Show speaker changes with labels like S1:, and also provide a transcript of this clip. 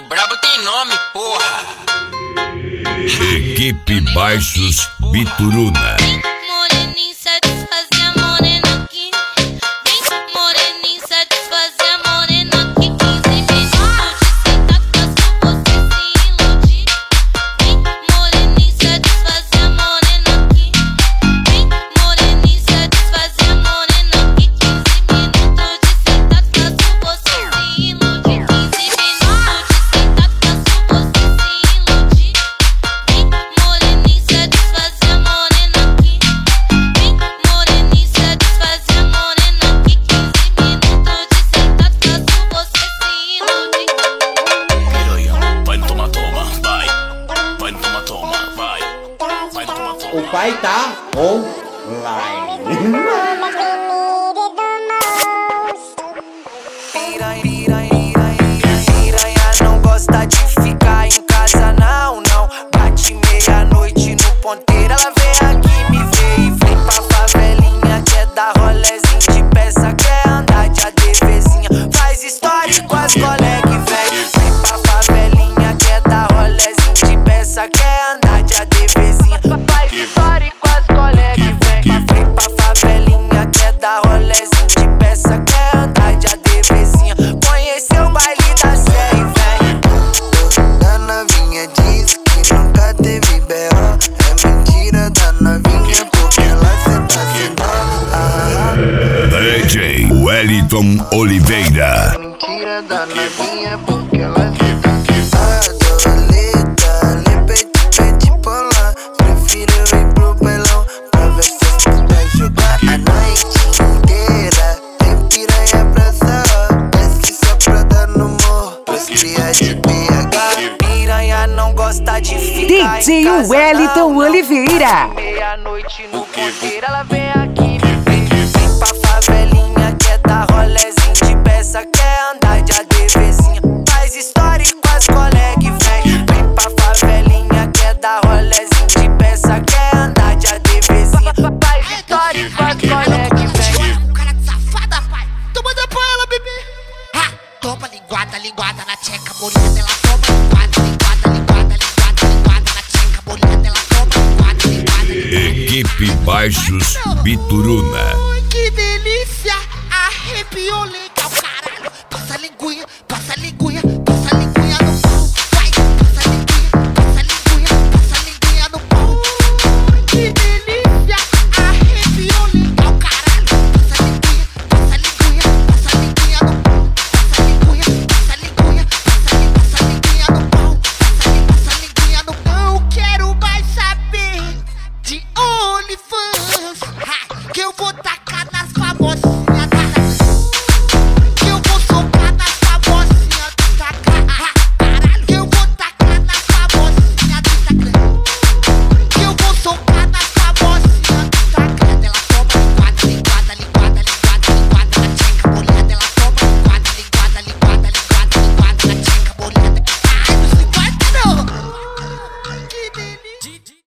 S1: O brabo tem nome, porra.
S2: Equipe Baixos Bituruna.
S3: Moreninho satisfazer a morena aqui. Vem, moreninho satisfazer a morena aqui. 15 minutos de sentar pra você se iludir. Vem, moreninho satisfazer a morena aqui. Vem, moreninho satisfazer a morena aqui. 15 minutos de sentar pra você se iludir. 15 minutos de sentar pra você se iludir. Vem, moreninho satisfazer a morena aqui. Vem, moreninho satisfazer a morena aqui. 15 minutos de sentar pra você se iludir.
S4: Piranha, vai no toma-toma, vai. Vai no toma-toma, vai. Vai no toma-toma.
S5: O pai tá online.
S6: Piranha não gosta de ficar em casa, não. Bate meia-noite no ponteiro, ela vem aqui me ver e vem pra favelinha. Quer dar rolezinho de peça, quer andar de ADVzinha. Faz história com as colegas e vem pra favelinha. Quer dar rolezinho de peça, quer andar de ADVzinha. Faz história com as colegas e vem pra favelinha. Quer dar rolezinho de peça, quer andar de ADVzinha. Conheceu o baile da Serra e vem.
S7: Da novinha diz que nunca teve B.O. É mentira da novinha porque ela cê tá sem dó.
S2: DJ Wellington Oliveira.
S7: É mentira da novinha porque ela cê tá sem dó. Adoleta, lepete polar. Prefiro ir pro bailão pra ver se você vai jogar a noite inteira. Tem piranha pra só, desce só pra dar no morro. Pros cria de BH.
S6: Piranha não gosta de ficar
S8: DJ
S6: em casa,
S8: Wellington
S6: não.
S8: Oliveira.
S6: Meia-noite no ponteiro, ela vem aqui. Vem pra favelinha, quer dar rolezinho de peça, quer andar de ADVzinha. Faz história com as colegas e vem pra favelinha, quer dar rolezinho de peça, quer andar de ADVzinha. Faz história com as colegas e vem.
S9: Um cara de safada, pai. Tu manda pra ela, bebê. Ha! Toma linguada na tcheca, bolinha dela. Toma linguada na tcheca, bolinha dela. Toma linguada.
S2: Equipe Baixos Bituruna.